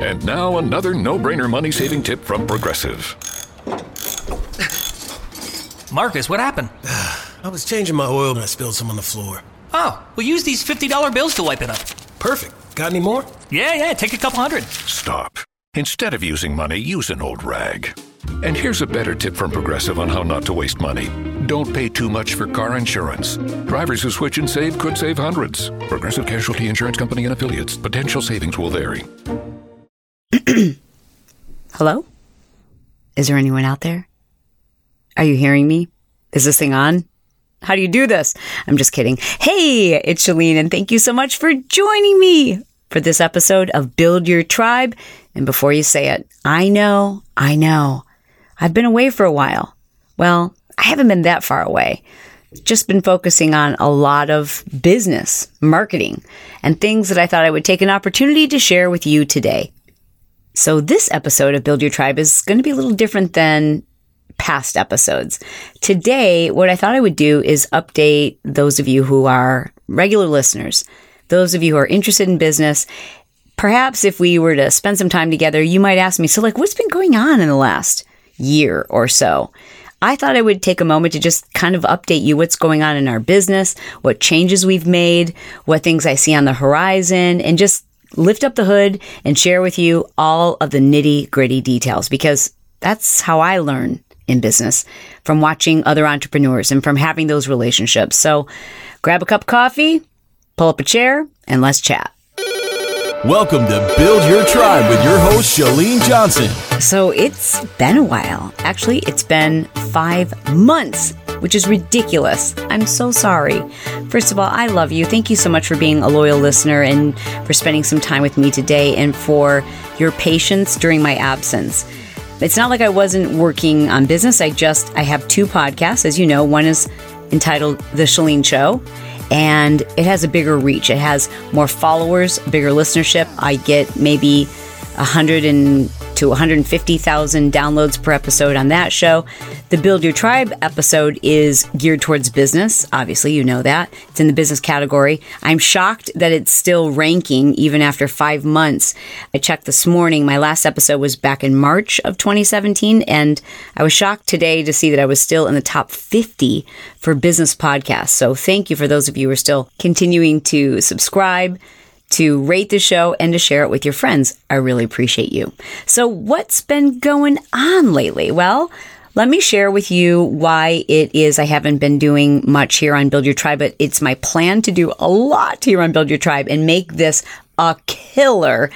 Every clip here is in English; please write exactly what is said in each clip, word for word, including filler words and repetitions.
And now another no-brainer money-saving tip from Progressive. Marcus, what happened? I was changing my oil and I spilled some on the floor. Oh, we'll use these fifty dollar bills to wipe it up. Perfect. Got any more? Yeah, yeah, take a couple hundred. Stop. Instead of using money, use an old rag. And here's a better tip from Progressive on how not to waste money. Don't pay too much for car insurance. Drivers who switch and save could save hundreds. Progressive Casualty Insurance Company and Affiliates. Potential savings will vary. Hello? Is there anyone out there? Are you hearing me? Is this thing on? How do you do this? I'm just kidding. Hey, it's Shalene, and thank you so much for joining me for this episode of Build Your Tribe. And before you say it, I know, I know, I've been away for a while. Well, I haven't been that far away. Just been focusing on a lot of business, marketing, and things that I thought I would take an opportunity to share with you today. So this episode of Build Your Tribe is going to be a little different than past episodes. Today, what I thought I would do is update those of you who are regular listeners, those of you who are interested in business. Perhaps if we were to spend some time together, you might ask me, so like, what's been going on in the last year or so? I thought I would take a moment to just kind of update you what's going on in our business, what changes we've made, what things I see on the horizon, and just lift up the hood and share with you all of the nitty gritty details, because that's how I learn in business, from watching other entrepreneurs and from having those relationships. So grab a cup of coffee, pull up a chair, and let's chat. Welcome to Build Your Tribe with your host, Shalene Johnson. So it's been a while. Actually, it's been five months, which is ridiculous. I'm so sorry. First of all, I love you. Thank you so much for being a loyal listener and for spending some time with me today and for your patience during my absence. It's not like I wasn't working on business. I just, I have two podcasts, as you know. One is entitled The Shalene Show, and it has a bigger reach. It has more followers, bigger listenership. I get maybe one hundred and to one hundred fifty thousand downloads per episode on that show. The Build Your Tribe episode is geared towards business. Obviously, you know that. It's in the business category. I'm shocked that it's still ranking even after five months. I checked this morning. My last episode was back in March of twenty seventeen, and I was shocked today to see that I was still in the top fifty for business podcasts. So thank you for those of you who are still continuing to subscribe, to rate the show, and to share it with your friends. I really appreciate you. So what's been going on lately? Well, let me share with you why it is I haven't been doing much here on Build Your Tribe, but it's my plan to do a lot here on Build Your Tribe and make this a killer,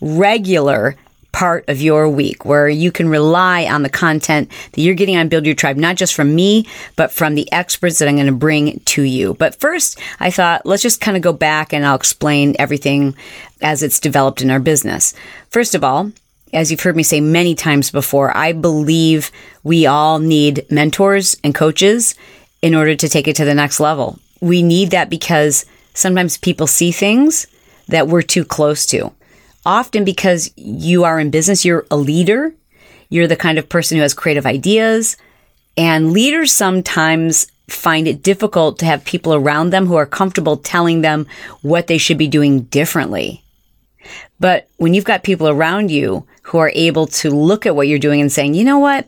regular part of your week where you can rely on the content that you're getting on Build Your Tribe, not just from me, but from the experts that I'm going to bring to you. But first, I thought, let's just kind of go back and I'll explain everything as it's developed in our business. First of all, as you've heard me say many times before, I believe we all need mentors and coaches in order to take it to the next level. We need that because sometimes people see things that we're too close to. Often because you are in business, you're a leader. You're the kind of person who has creative ideas. And leaders sometimes find it difficult to have people around them who are comfortable telling them what they should be doing differently. But when you've got people around you who are able to look at what you're doing and saying, you know what,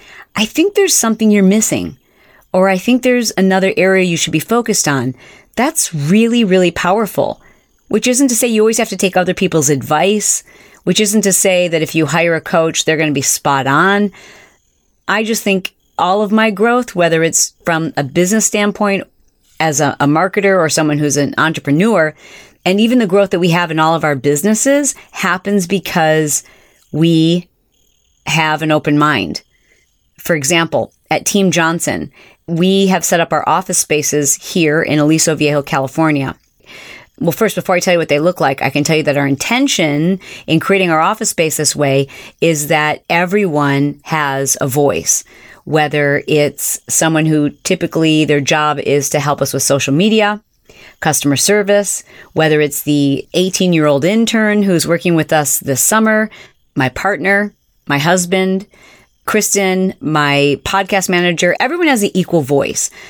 I think there's something you're missing, or I think there's another area you should be focused on, that's really, really powerful. Which isn't to say you always have to take other people's advice, which isn't to say that if you hire a coach, they're going to be spot on. I just think all of my growth, whether it's from a business standpoint, as a, a marketer or someone who's an entrepreneur, and even the growth that we have in all of our businesses happens because we have an open mind. For example, at Team Johnson, we have set up our office spaces here in Aliso Viejo, California. Well, first, before I tell you what they look like, I can tell you that our intention in creating our office space this way is that everyone has a voice, whether it's someone who typically their job is to help us with social media, customer service, whether it's the eighteen-year-old intern who's working with us this summer, my partner, my husband, Kristen, my podcast manager. Everyone has an equal voice.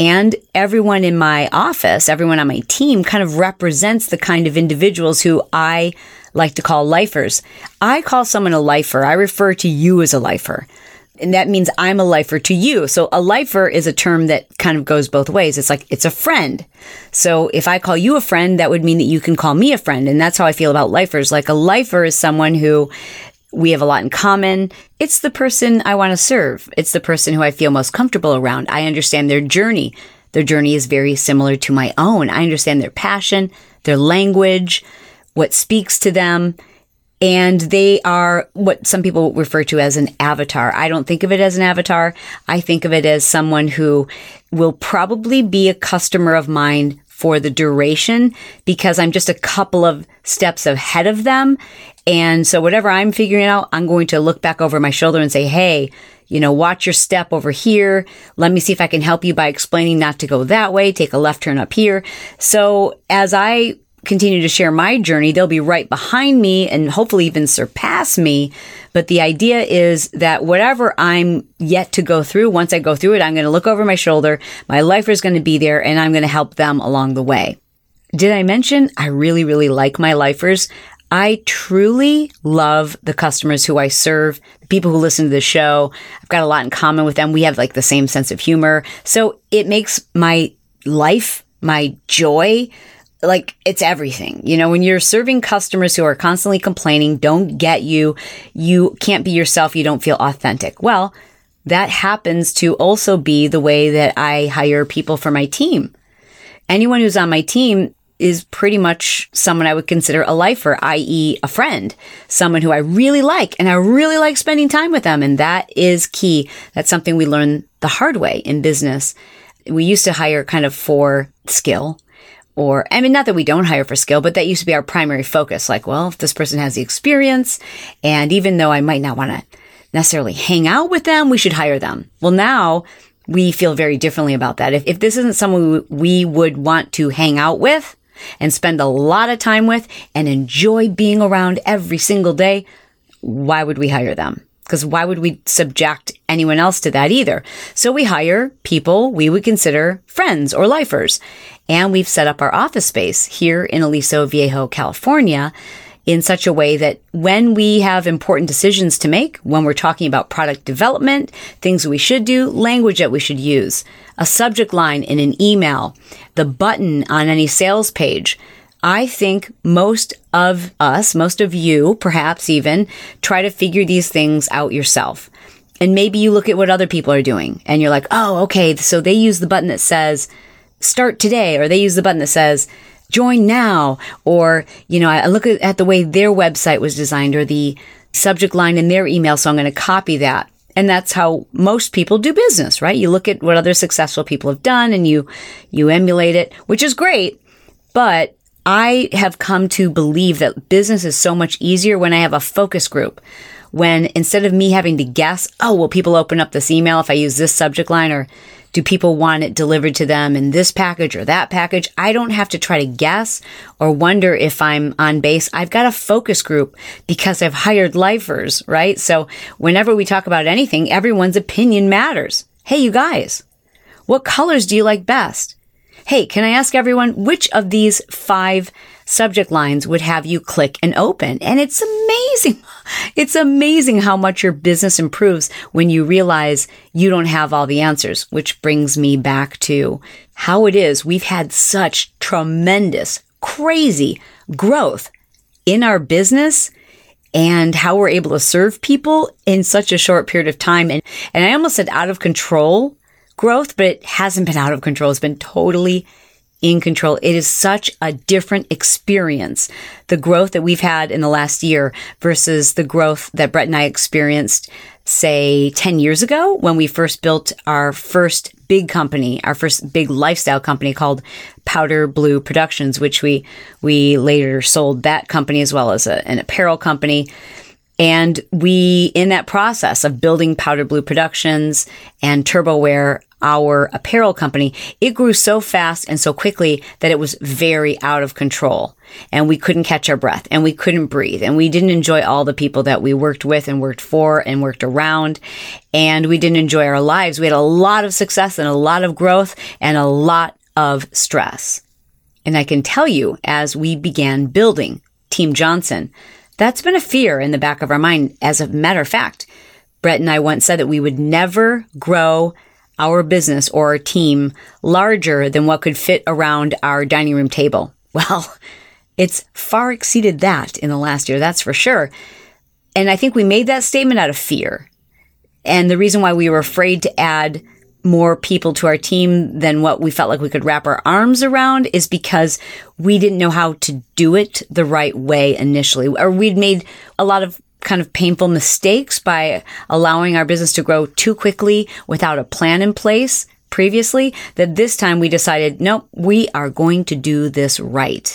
And everyone in my office, everyone on my team kind of represents the kind of individuals who I like to call lifers. I call someone a lifer. I refer to you as a lifer. And that means I'm a lifer to you. So a lifer is a term that kind of goes both ways. It's like, it's a friend. So if I call you a friend, that would mean that you can call me a friend. And that's how I feel about lifers. Like a lifer is someone who we have a lot in common. It's the person I want to serve. It's the person who I feel most comfortable around. I understand their journey. Their journey is very similar to my own. I understand their passion, their language, what speaks to them. And they are what some people refer to as an avatar. I don't think of it as an avatar. I think of it as someone who will probably be a customer of mine for the duration because I'm just a couple of steps ahead of them. And so whatever I'm figuring out, I'm going to look back over my shoulder and say, hey, you know, watch your step over here. Let me see if I can help you by explaining not to go that way. Take a left turn up here. So as I continue to share my journey, they'll be right behind me and hopefully even surpass me. But the idea is that whatever I'm yet to go through, once I go through it, I'm going to look over my shoulder. My lifer is going to be there and I'm going to help them along the way. Did I mention I really, really like my lifers? I truly love the customers who I serve, the people who listen to the show. I've got a lot in common with them. We have like the same sense of humor. So it makes my life, my joy, like it's everything. You know, when you're serving customers who are constantly complaining, don't get you, you can't be yourself, you don't feel authentic. Well, that happens to also be the way that I hire people for my team. Anyone who's on my team is pretty much someone I would consider a lifer, that is a friend, someone who I really like, and I really like spending time with them. And that is key. That's something we learn the hard way in business. We used to hire kind of for skill. Or, I mean, not that we don't hire for skill, but that used to be our primary focus. Like, well, if this person has the experience, and even though I might not want to necessarily hang out with them, we should hire them. Well, now we feel very differently about that. If, if this isn't someone we would want to hang out with and spend a lot of time with and enjoy being around every single day, why would we hire them? Because why would we subject anyone else to that either? So we hire people we would consider friends or lifers. And we've set up our office space here in Aliso Viejo, California, in such a way that when we have important decisions to make, when we're talking about product development, things we should do, language that we should use, a subject line in an email, the button on any sales page, I think most of us, most of you, perhaps even, try to figure these things out yourself. And maybe you look at what other people are doing and you're like, oh, okay, so they use the button that says start today, or they use the button that says join now, or, you know, I look at the way their website was designed or the subject line in their email, so I'm going to copy that. And that's how most people do business, right? You look at what other successful people have done and you, you emulate it, which is great. But I have come to believe that business is so much easier when I have a focus group. When instead of me having to guess, oh, will people open up this email if I use this subject line, or do people want it delivered to them in this package or that package? I don't have to try to guess or wonder if I'm on base. I've got a focus group because I've hired lifers, right? So whenever we talk about anything, everyone's opinion matters. Hey, you guys, what colors do you like best? Hey, can I ask everyone which of these five subject lines would have you click and open? And it's amazing. It's amazing how much your business improves when you realize you don't have all the answers, which brings me back to how it is we've had such tremendous, crazy growth in our business and how we're able to serve people in such a short period of time. And, and I almost said out of control growth, but it hasn't been out of control. It's been totally in control. It is such a different experience, the growth that we've had in the last year versus the growth that Brett and I experienced, say, ten years ago when we first built our first big company, our first big lifestyle company called Powder Blue Productions, which we we later sold that company as well as a, an apparel company. And we, in that process of building Powder Blue Productions and TurboWear, our apparel company, it grew so fast and so quickly that it was very out of control. And we couldn't catch our breath and we couldn't breathe. And we didn't enjoy all the people that we worked with and worked for and worked around. And we didn't enjoy our lives. We had a lot of success and a lot of growth and a lot of stress. And I can tell you, as we began building Team Johnson, that's been a fear in the back of our mind. As a matter of fact, Brett and I once said that we would never grow our business or our team larger than what could fit around our dining room table. Well, it's far exceeded that in the last year, that's for sure. And I think we made that statement out of fear. And the reason why we were afraid to add more people to our team than what we felt like we could wrap our arms around is because we didn't know how to do it the right way initially. Or we'd made a lot of kind of painful mistakes by allowing our business to grow too quickly without a plan in place previously, that this time we decided, nope, we are going to do this right.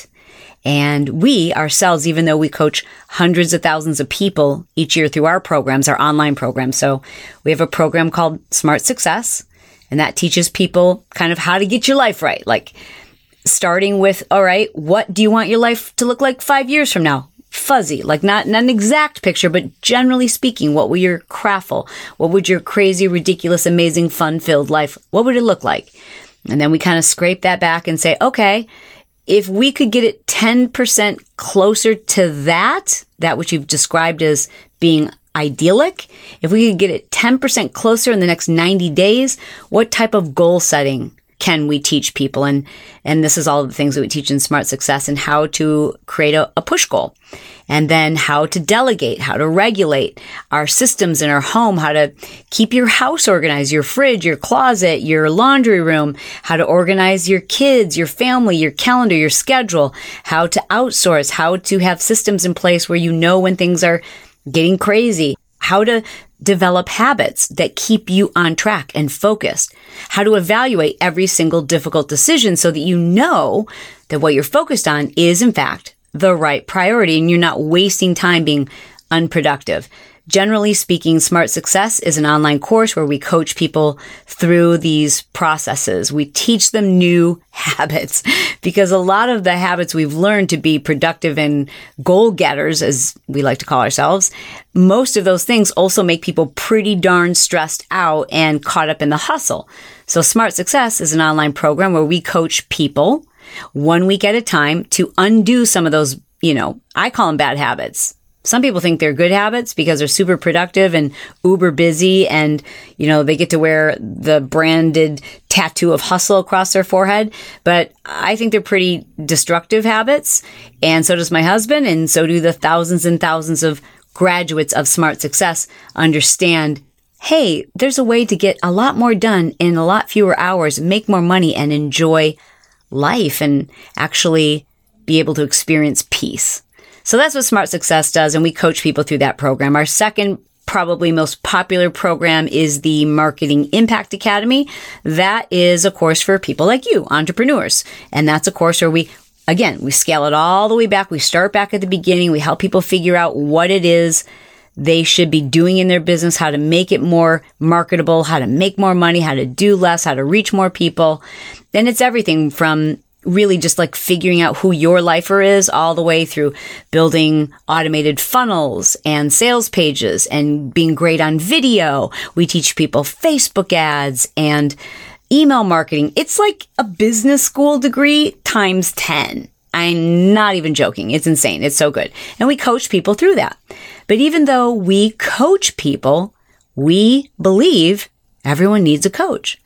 And we ourselves, even though we coach hundreds of thousands of people each year through our programs, our online programs. So we have a program called Smart Success, and that teaches people kind of how to get your life right. Like starting with, all right, what do you want your life to look like five years from now? Fuzzy, like not, not an exact picture, but generally speaking, what would your craftful, what would your crazy, ridiculous, amazing, fun-filled life, what would it look like? And then we kind of scrape that back and say, okay, if we could get it ten percent closer to that, that which you've described as being idyllic, if we could get it ten percent closer in the next ninety days, what type of goal setting can we teach people? And and this is all of the things that we teach in Smart Success, and how to create a, a push goal. And then how to delegate, how to regulate our systems in our home, how to keep your house organized, your fridge, your closet, your laundry room, how to organize your kids, your family, your calendar, your schedule, how to outsource, how to have systems in place where you know when things are getting crazy, how to develop habits that keep you on track and focused, how to evaluate every single difficult decision so that you know that what you're focused on is, in fact, the right priority and you're not wasting time being unproductive. Generally speaking, Smart Success is an online course where we coach people through these processes. We teach them new habits because a lot of the habits we've learned to be productive and goal getters, as we like to call ourselves, most of those things also make people pretty darn stressed out and caught up in the hustle. So Smart Success is an online program where we coach people one week at a time to undo some of those, you know, I call them bad habits. Some people think they're good habits because they're super productive and uber busy and, you know, they get to wear the branded tattoo of hustle across their forehead. But I think they're pretty destructive habits. And so does my husband. And so do the thousands and thousands of graduates of Smart Success understand, hey, there's a way to get a lot more done in a lot fewer hours, make more money and enjoy life and actually be able to experience peace. So that's what Smart Success does, and we coach people through that program. Our second, probably most popular program is the Marketing Impact Academy. That is a course for people like you, entrepreneurs. And that's a course where we, again, we scale it all the way back. We start back at the beginning. We help people figure out what it is they should be doing in their business, how to make it more marketable, how to make more money, how to do less, how to reach more people. And it's everything from really just like figuring out who your lifer is all the way through building automated funnels and sales pages and being great on video. We teach people Facebook ads and email marketing. It's like a business school degree times ten. I'm not even joking. It's insane. It's so good. And we coach people through that. But even though we coach people, we believe everyone needs a coach.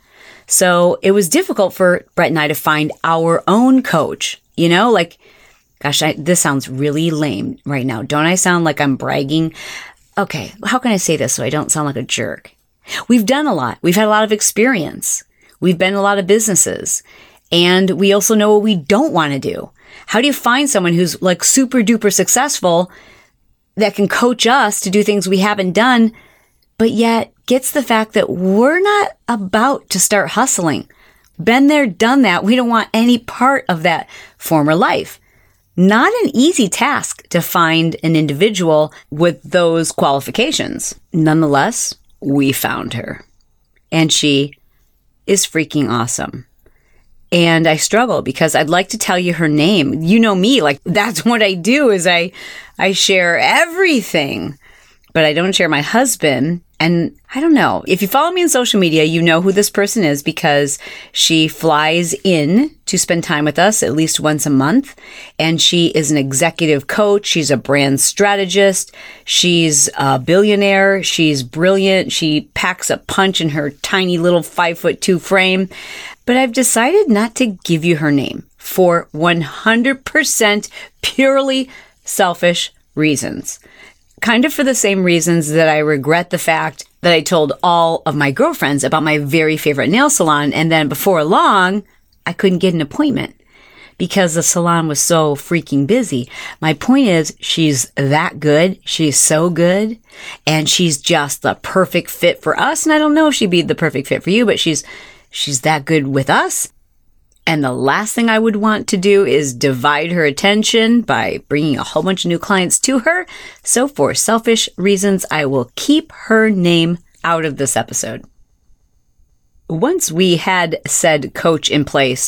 So it was difficult for Brett and I to find our own coach, you know, like, gosh, I, this sounds really lame right now. Don't I sound like I'm bragging? Okay, how can I say this so I don't sound like a jerk? We've done a lot. We've had a lot of experience. We've been in a lot of businesses. And we also know what we don't want to do. How do you find someone who's like super duper successful that can coach us to do things we haven't done, but yet gets the fact that we're not about to start hustling? Been there, done that. We don't want any part of that former life. Not an easy task to find an individual with those qualifications. Nonetheless, we found her. And she is freaking awesome. And I struggle because I'd like to tell you her name. You know me, like that's what I do is I, I share everything, but I don't share my husband. And I don't know, if you follow me on social media, you know who this person is because she flies in to spend time with us at least once a month. And she is an executive coach. She's a brand strategist. She's a billionaire. She's brilliant. She packs a punch in her tiny little five foot two frame. But I've decided not to give you her name for one hundred percent purely selfish reasons. Kind of for the same reasons that I regret the fact that I told all of my girlfriends about my very favorite nail salon. And then before long, I couldn't get an appointment because the salon was so freaking busy. My point is, she's that good. She's so good. And she's just the perfect fit for us. And I don't know if she'd be the perfect fit for you, but she's, she's that good with us. And the last thing I would want to do is divide her attention by bringing a whole bunch of new clients to her. So for selfish reasons, I will keep her name out of this episode. Once we had said coach in place,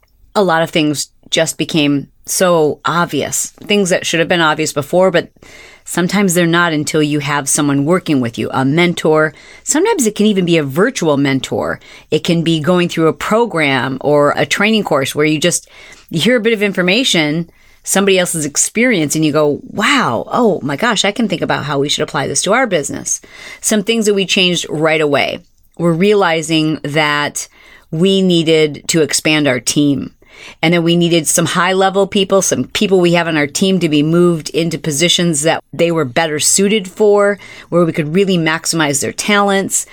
a lot of things just became so obvious. Things that should have been obvious before, but sometimes they're not until you have someone working with you, a mentor. Sometimes it can even be a virtual mentor. It can be going through a program or a training course where you just you hear a bit of information, somebody else's experience, and you go, wow, oh my gosh, I can think about how we should apply this to our business. Some things that we changed right away. We're realizing that we needed to expand our team. And then we needed some high-level people, some people we have on our team to be moved into positions that they were better suited for, where we could really maximize their talents.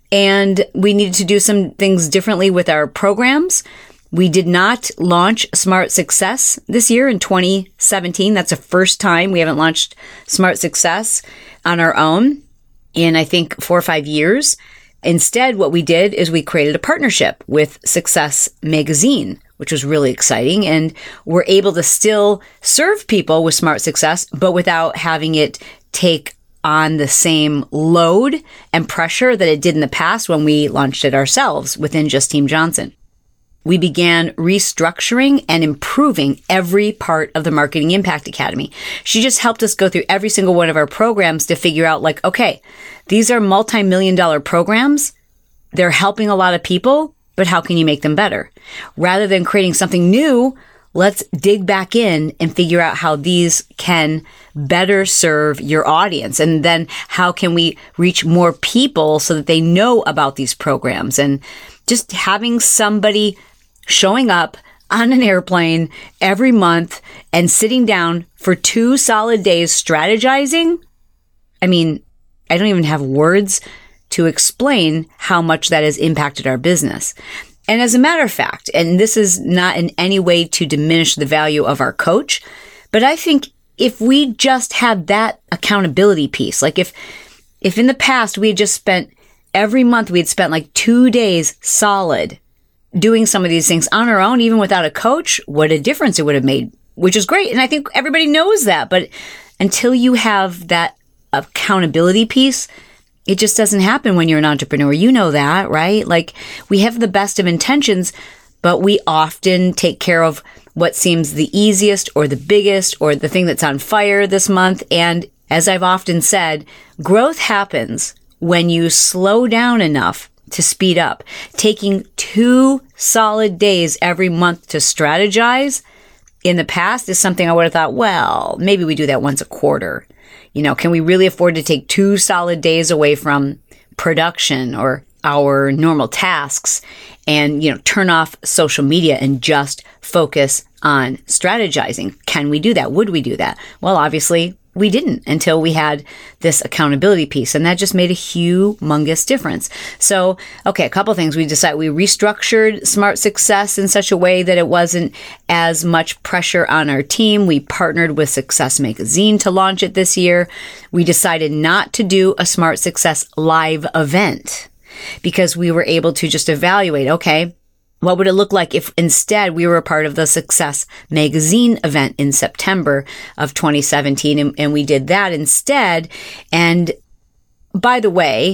And we needed to do some things differently with our programs. We did not launch Smart Success this year in twenty seventeen. That's the first time we haven't launched Smart Success on our own in, I think, four or five years. Instead, what we did is we created a partnership with Success Magazine, which was really exciting. And we're able to still serve people with Smart Success, but without having it take on the same load and pressure that it did in the past when we launched it ourselves within Just Team Johnson. We began restructuring and improving every part of the Marketing Impact Academy. She just helped us go through every single one of our programs to figure out, like, okay, these are multi-million dollar programs. They're helping a lot of people, but how can you make them better? Rather than creating something new, let's dig back in and figure out how these can better serve your audience. And then how can we reach more people so that they know about these programs? And just having somebody showing up on an airplane every month and sitting down for two solid days strategizing. I mean, I don't even have words to explain how much that has impacted our business. And as a matter of fact, and this is not in any way to diminish the value of our coach, but I think if we just had that accountability piece, like if, if in the past we had just spent every month, we had spent like two days solid doing some of these things on our own, even without a coach, what a difference it would have made, which is great. And I think everybody knows that. But until you have that accountability piece, it just doesn't happen when you're an entrepreneur. You know that, right? Like we have the best of intentions, but we often take care of what seems the easiest or the biggest or the thing that's on fire this month. And as I've often said, growth happens when you slow down enough to speed up. Taking two solid days every month to strategize in the past is something I would have thought, well, maybe we do that once a quarter. You know, can we really afford to take two solid days away from production or our normal tasks and, you know, turn off social media and just focus on strategizing? Can we do that? Would we do that? Well, obviously we didn't until we had this accountability piece. And that just made a humongous difference. So, okay, a couple things. We decided we restructured Smart Success in such a way that it wasn't as much pressure on our team. We partnered with Success Magazine to launch it this year. We decided not to do a Smart Success live event because we were able to just evaluate, okay, what would it look like if instead we were a part of the Success Magazine event in September of twenty seventeen? And, and we did that instead. And by the way,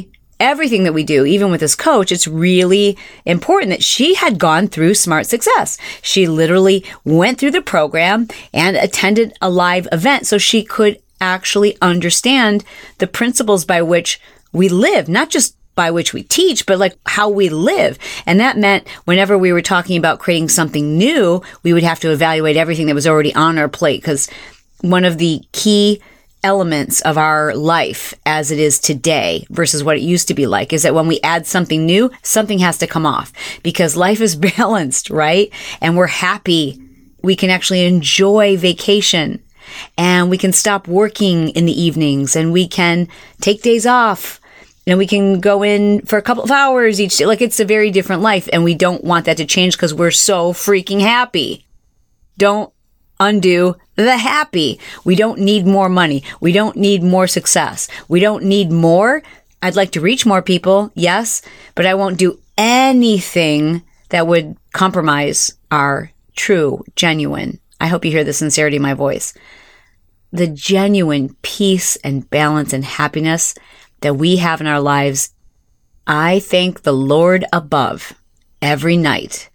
everything that we do, even with this coach, it's really important that she had gone through Smart Success. She literally went through the program and attended a live event so she could actually understand the principles by which we live, not just by which we teach, but like how we live. And that meant whenever we were talking about creating something new, we would have to evaluate everything that was already on our plate, because one of the key elements of our life as it is today versus what it used to be like is that when we add something new, something has to come off, because life is balanced, right? And we're happy. We can actually enjoy vacation, and we can stop working in the evenings, and we can take days off, and we can go in for a couple of hours each day. Like, it's a very different life, and we don't want that to change because we're so freaking happy. Don't undo the happy. We don't need more money. We don't need more success. We don't need more. I'd like to reach more people, yes, but I won't do anything that would compromise our true, genuine, I hope you hear the sincerity in my voice, the genuine peace and balance and happiness that we have in our lives. I thank the Lord above every night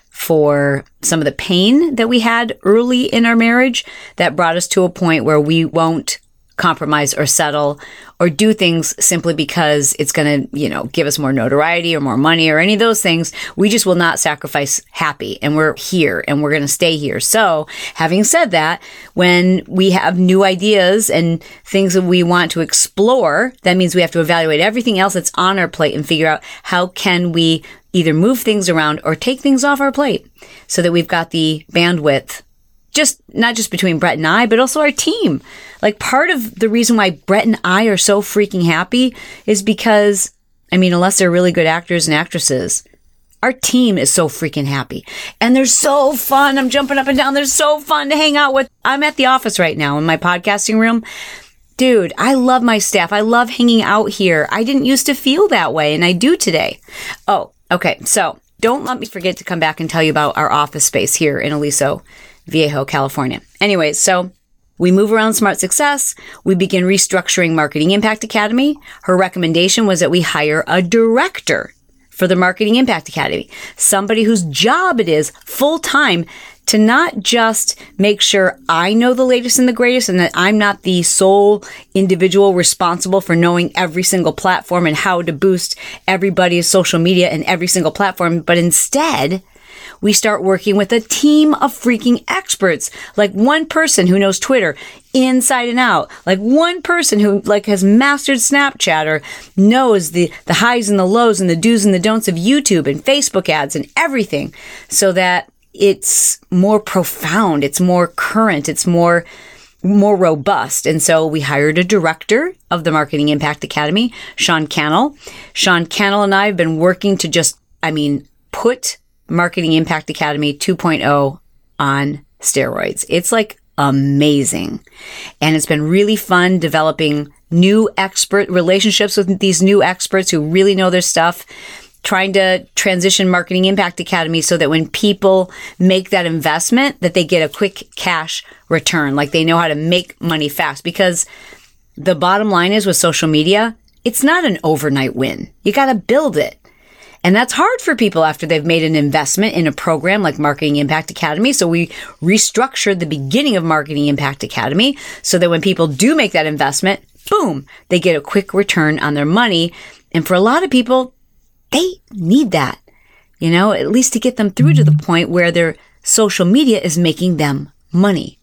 for some of the pain that we had early in our marriage that brought us to a point where we won't compromise or settle or do things simply because it's going to, you know, give us more notoriety or more money or any of those things. We just will not sacrifice happy, and we're here and we're going to stay here. So having said that, when we have new ideas and things that we want to explore, that means we have to evaluate everything else that's on our plate and figure out how can we either move things around or take things off our plate so that we've got the bandwidth, just not just between Brett and I, but also our team. Like, part of the reason why Brett and I are so freaking happy is because, I mean, unless they're really good actors and actresses, our team is so freaking happy. And they're so fun. I'm jumping up and down. They're so fun to hang out with. I'm at the office right now in my podcasting room. Dude, I love my staff. I love hanging out here. I didn't used to feel that way, and I do today. Oh, okay. So don't let me forget to come back and tell you about our office space here in Aliso Viejo, California. Anyways, so we move around Smart Success. We begin restructuring Marketing Impact Academy. Her recommendation was that we hire a director for the Marketing Impact Academy, somebody whose job it is full time to not just make sure I know the latest and the greatest and that I'm not the sole individual responsible for knowing every single platform and how to boost everybody's social media and every single platform, but instead we start working with a team of freaking experts, like one person who knows Twitter inside and out, like one person who like has mastered Snapchat or knows the, the highs and the lows and the do's and the don'ts of YouTube and Facebook ads and everything, so that it's more profound, it's more current, it's more more robust. And so we hired a director of the Marketing Impact Academy, Sean Cannell. Sean Cannell and I have been working to just, I mean, put Marketing Impact Academy two point oh on steroids. It's like amazing. And it's been really fun developing new expert relationships with these new experts who really know their stuff, trying to transition Marketing Impact Academy so that when people make that investment, that they get a quick cash return, like they know how to make money fast. Because the bottom line is with social media, it's not an overnight win. You got to build it. And that's hard for people after they've made an investment in a program like Marketing Impact Academy. So we restructured the beginning of Marketing Impact Academy so that when people do make that investment, boom, they get a quick return on their money. And for a lot of people, they need that, you know, at least to get them through to the point where their social media is making them money.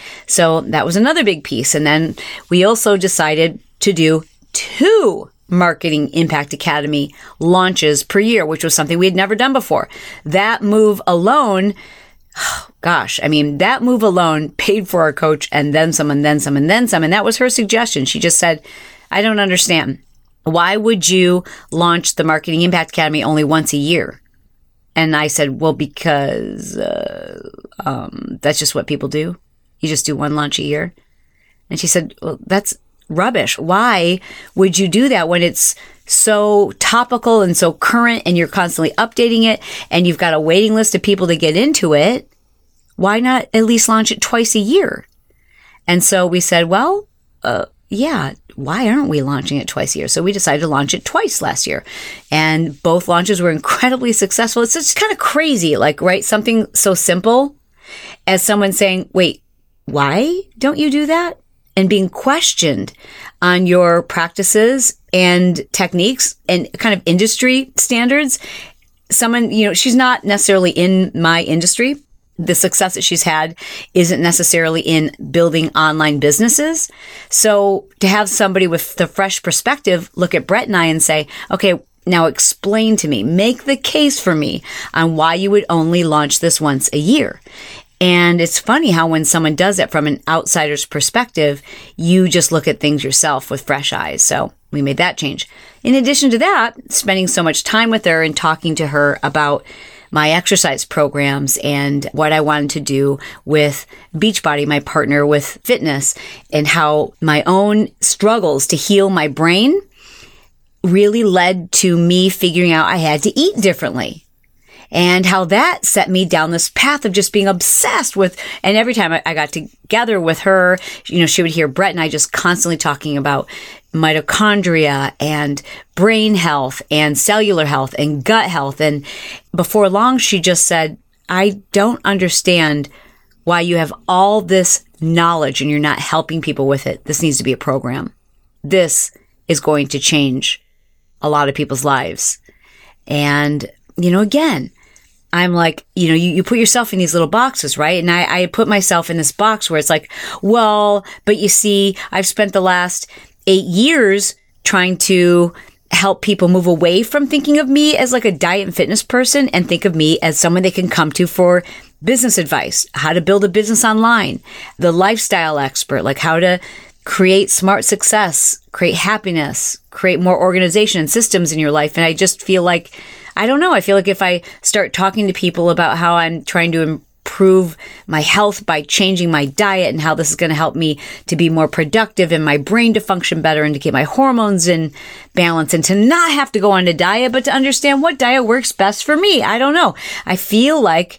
So that was another big piece. And then we also decided to do two Marketing Impact Academy launches per year, which was something we had never done before. That move alone, oh gosh, I mean, that move alone paid for our coach and then some and then some and then some. And that was her suggestion. She just said, I don't understand. Why would you launch the Marketing Impact Academy only once a year? And I said, well, because uh, um, that's just what people do. You just do one launch a year. And she said, well, that's rubbish. Why would you do that when it's so topical and so current and you're constantly updating it and you've got a waiting list of people to get into it? Why not at least launch it twice a year? And so we said, well, uh, yeah, why aren't we launching it twice a year? So we decided to launch it twice last year. And both launches were incredibly successful. It's just kind of crazy, like, right? Something so simple as someone saying, wait, why don't you do that? And being questioned on your practices and techniques and kind of industry standards. Someone, you know, she's not necessarily in my industry. The success that she's had isn't necessarily in building online businesses. So to have somebody with the fresh perspective look at Brett and I and say, okay, now explain to me, make the case for me on why you would only launch this once a year. And it's funny how when someone does it from an outsider's perspective, you just look at things yourself with fresh eyes. So we made that change. In addition to that, spending so much time with her and talking to her about my exercise programs and what I wanted to do with Beachbody, my partner with fitness, and how my own struggles to heal my brain really led to me figuring out I had to eat differently. And how that set me down this path of just being obsessed with, and every time I got together with her, you know, she would hear Brett and I just constantly talking about mitochondria and brain health and cellular health and gut health. And before long, she just said, I don't understand why you have all this knowledge and you're not helping people with it. This needs to be a program. This is going to change a lot of people's lives. And, you know, again, I'm like, you know, you, you put yourself in these little boxes, right? And I, I put myself in this box where it's like, well, but you see, I've spent the last eight years trying to help people move away from thinking of me as like a diet and fitness person and think of me as someone they can come to for business advice, how to build a business online, the lifestyle expert, like how to create smart success, create happiness, create more organization and systems in your life. And I just feel like, I don't know, I feel like if I start talking to people about how I'm trying to improve my health by changing my diet and how this is going to help me to be more productive and my brain to function better and to get my hormones in balance and to not have to go on a diet, but to understand what diet works best for me. I don't know. I feel like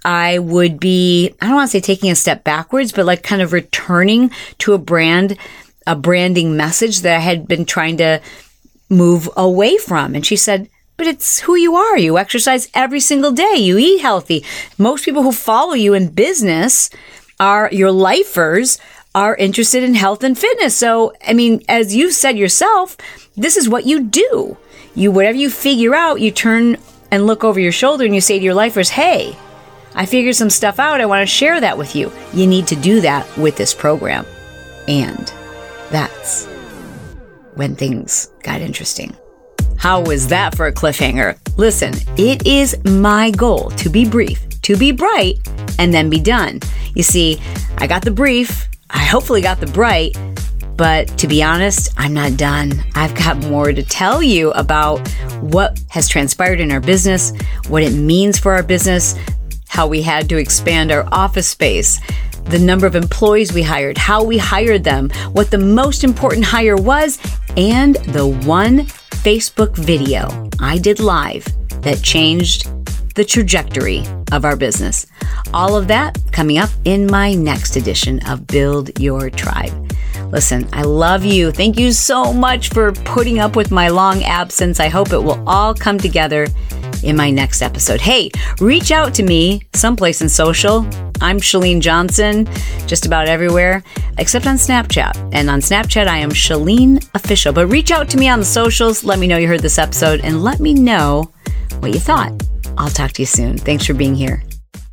I would be, I don't want to say taking a step backwards, but like kind of returning to a brand, a branding message that I had been trying to move away from. And she said, but it's who you are. You exercise every single day. You eat healthy. Most people who follow you in business are your lifers are interested in health and fitness. So, I mean, as you said yourself, this is what you do. You, whatever you figure out, you turn and look over your shoulder and you say to your lifers, hey, I figured some stuff out. I want to share that with you. You need to do that with this program. And that's when things got interesting. How was that for a cliffhanger? Listen, it is my goal to be brief, to be bright, and then be done. You see, I got the brief, I hopefully got the bright, but to be honest, I'm not done. I've got more to tell you about what has transpired in our business, what it means for our business, how we had to expand our office space, the number of employees we hired, how we hired them, what the most important hire was, and the one Facebook video I did live that changed the trajectory of our business. All of that coming up in my next edition of Build Your Tribe. Listen, I love you. Thank you so much for putting up with my long absence. I hope it will all come together in my next episode. Hey, reach out to me someplace in social. I'm Chalene Johnson, just about everywhere, except on Snapchat. And on Snapchat, I am Chalene Official. But reach out to me on the socials. Let me know you heard this episode and let me know what you thought. I'll talk to you soon. Thanks for being here.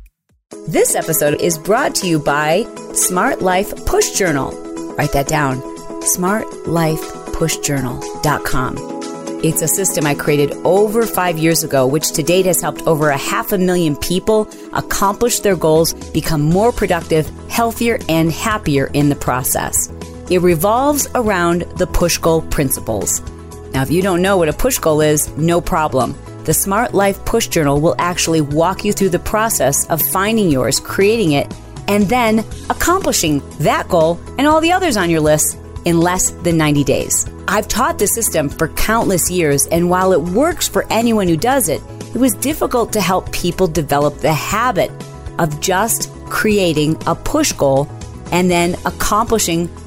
This episode is brought to you by Smart Life Push Journal. Write that down, smart life push journal dot com. It's a system I created over five years ago, which to date has helped over a half a million people accomplish their goals, become more productive, healthier, and happier in the process. It revolves around the push goal principles. Now, if you don't know what a push goal is, no problem. The Smart Life Push Journal will actually walk you through the process of finding yours, creating it, and then accomplishing that goal and all the others on your list in less than ninety days. I've taught this system for countless years, and while it works for anyone who does it, it was difficult to help people develop the habit of just creating a push goal and then accomplishing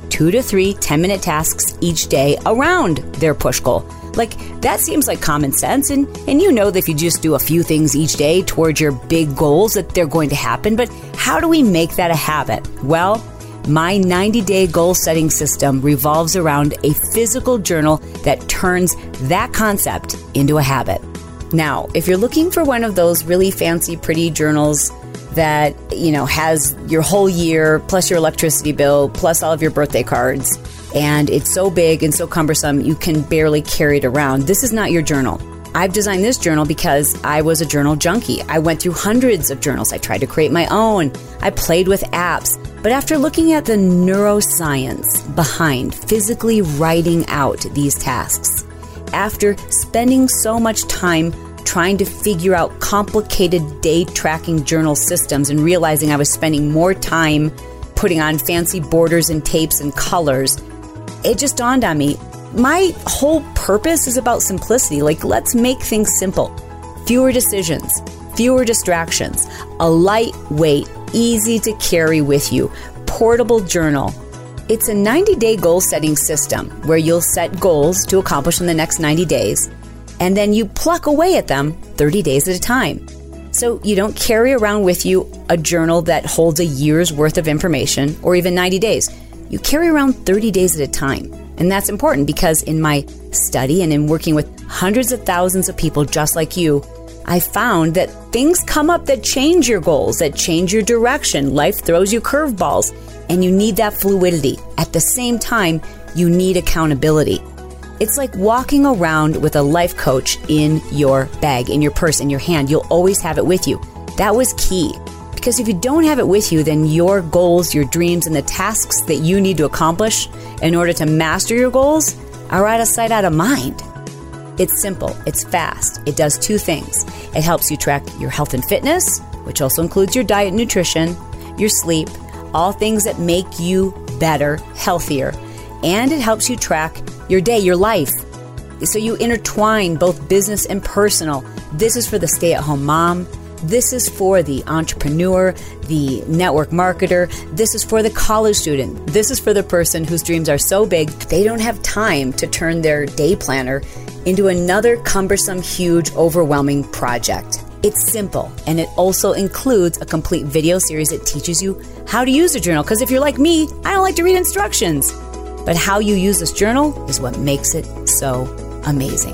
two to three ten-minute tasks each day around their push goal. Like, that seems like common sense, and, and you know that if you just do a few things each day towards your big goals that they're going to happen, but how do we make that a habit? Well, my ninety-day goal-setting system revolves around a physical journal that turns that concept into a habit. Now, if you're looking for one of those really fancy, pretty journals that, you know, has your whole year, plus your electricity bill, plus all of your birthday cards, and it's so big and so cumbersome you can barely carry it around, this is not your journal. I've designed this journal because I was a journal junkie. I went through hundreds of journals. I tried to create my own. I played with apps. But after looking at the neuroscience behind physically writing out these tasks, after spending so much time trying to figure out complicated day tracking journal systems and realizing I was spending more time putting on fancy borders and tapes and colors, it just dawned on me, my whole purpose is about simplicity. Like, let's make things simple. Fewer decisions, fewer distractions, a lightweight, easy to carry with you, portable journal. It's a ninety-day goal-setting system where you'll set goals to accomplish in the next ninety days, and then you pluck away at them thirty days at a time. So you don't carry around with you a journal that holds a year's worth of information or even ninety days. You carry around thirty days at a time. And that's important because in my study and in working with hundreds of thousands of people just like you, I found that things come up that change your goals, that change your direction. Life throws you curveballs, and you need that fluidity. At the same time, you need accountability. It's like walking around with a life coach in your bag, in your purse, in your hand. You'll always have it with you. That was key. Because if you don't have it with you, then your goals, your dreams, and the tasks that you need to accomplish in order to master your goals are out of sight, out of mind. It's simple. It's fast. It does two things. It helps you track your health and fitness, which also includes your diet and nutrition, your sleep, all things that make you better, healthier. And it helps you track your day, your life. So you intertwine both business and personal. This is for the stay-at-home mom. This is for the entrepreneur, the network marketer. This is for the college student. This is for the person whose dreams are so big, they don't have time to turn their day planner into another cumbersome, huge, overwhelming project. It's simple, and it also includes a complete video series that teaches you how to use a journal. Because if you're like me, I don't like to read instructions. But how you use this journal is what makes it so amazing.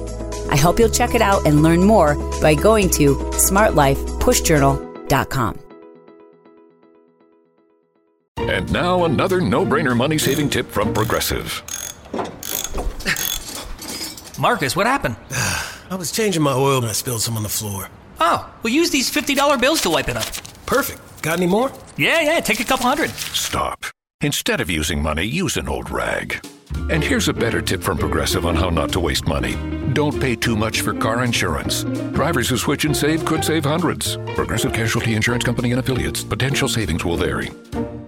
I hope you'll check it out and learn more by going to smart life push journal dot com. And now another no-brainer money-saving tip from Progressive. Marcus, what happened? I was changing my oil and I spilled some on the floor. Oh, well, use these fifty dollar bills to wipe it up. Perfect. Got any more? Yeah, yeah, take a couple hundred. Stop. Instead of using money, use an old rag. And here's a better tip from Progressive on how not to waste money. Don't pay too much for car insurance. Drivers who switch and save could save hundreds. Progressive Casualty Insurance Company and Affiliates. Potential savings will vary.